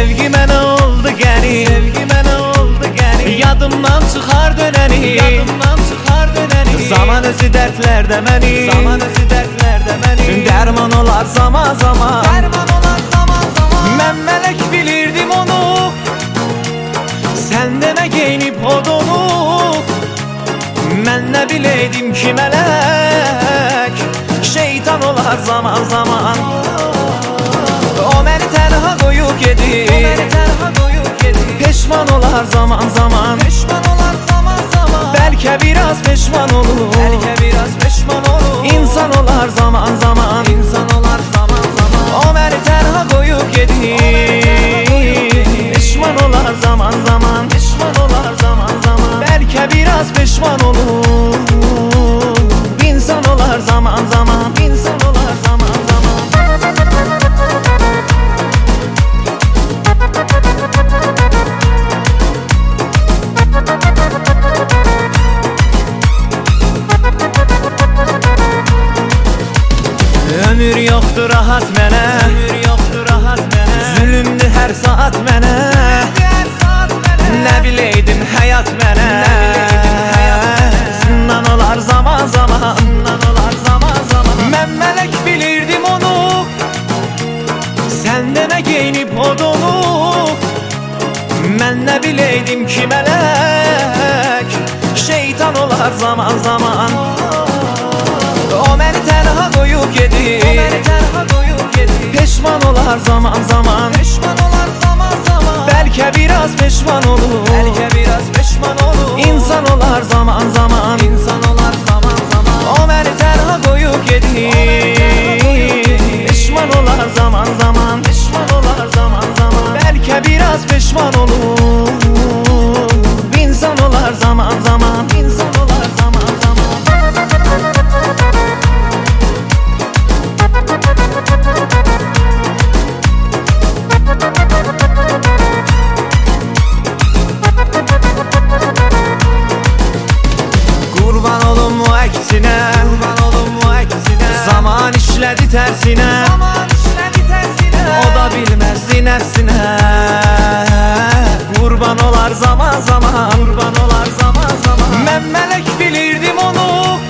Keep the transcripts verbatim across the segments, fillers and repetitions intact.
Sevgi mənə oldu gəlin, sevgi mənə oldu gəlin. Yadımdan çıxar dönəni, yadımdan çıxar dönəni. Zaman özü dərdlərdə məni, zaman özü dərdlərdə məni. Dərman olar zaman zaman, dərman olar zaman zaman. Mən mələk bilirdim onu, sən demə geyinib odunu. Mən nə biləydim ki mələk şeytan olar zaman zaman. O məni tənha qoyub gedir, o məni tənha qoyub gedir. Peşman olar zaman zaman, peşman olar zaman zaman. Bəlkə biraz peşman olur, bəlkə biraz peşman olur. İnsan olar zaman zaman, insan olar zaman zaman. O məni tənha qoyub gedir, peşman olar zaman zaman, peşman olar zaman zaman. Bəlkə biraz peşman olur, insan olar zaman zaman, insan olar zaman zaman. Ömür yoxdur rahat mənə, ömür yoxdur rahat mənə. Zülümdür hər saat mənə, nə biləydim həyat mənə. Zindan olar zaman zaman, zindan olar zaman zaman. Mən mələk bilirdim onu, sən demə geyinib odunu. Mən nə biləydim ki mələk şeytan olar zaman zaman. O məni tənha qoyub gedir, o məni tənha qoyub gedir. Peşman olar zaman zaman, peşman olar zaman zaman. Bəlkə biraz peşman olur, bəlkə biraz peşman olur. İnsan olar zaman zaman, insan olar zaman zaman. O məni tənha qoyub gedir, peşman olar zaman zaman, peşman olar zaman zaman. Bəlkə biraz peşman olur, insan olar zaman zaman, insan olar zaman zaman. Qurban olum o əksinə, qurban olum o əksinə. Zaman işlədi tərsinə, zaman işlədi tərsinə. O da bilməzdi nəfsinə. Qurban olar zaman zaman, qurban olar zaman zaman. Mən mələk bilirdim onu,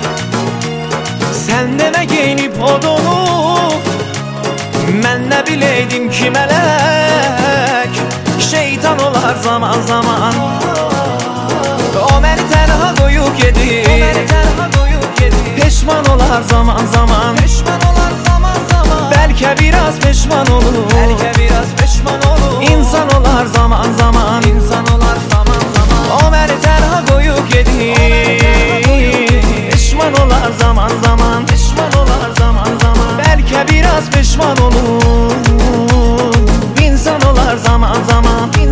sən demə geyinib odunu. Mən nə biləydim ki mələk şeytan olar zaman zaman. O məni tənha qoyub gedir, o məni tənha qoyub gedir. Peşman olar zaman zaman, peşman olar zaman zaman. Bəlkə biraz peşman olur, bəlkə biraz peşman olur. İnsan olar zaman zaman, insan olar zaman zaman. O məni tənha qoyub gedir, peşman olar zaman zaman, peşman olar zaman zaman. Bəlkə biraz peşman olur, insan olar zaman zaman.